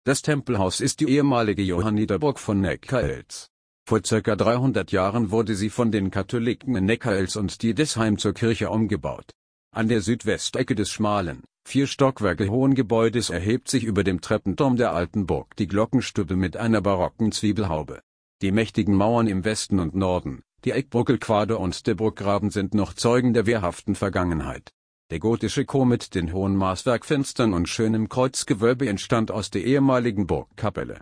Das Tempelhaus ist die ehemalige Johanniterburg von Neckarelz. Vor ca. 300 Jahren wurde sie von den Katholiken in Neckarelz und Diedesheim zur Kirche umgebaut. An der Südwestecke des schmalen, 4 Stockwerke hohen Gebäudes erhebt sich über dem Treppenturm der alten Burg die Glockenstube mit einer barocken Zwiebelhaube. Die mächtigen Mauern im Westen und Norden, die Eckbrückelquader und der Burggraben sind noch Zeugen der wehrhaften Vergangenheit. Der gotische Chor mit den hohen Maßwerkfenstern und schönem Kreuzgewölbe entstand aus der ehemaligen Burgkapelle.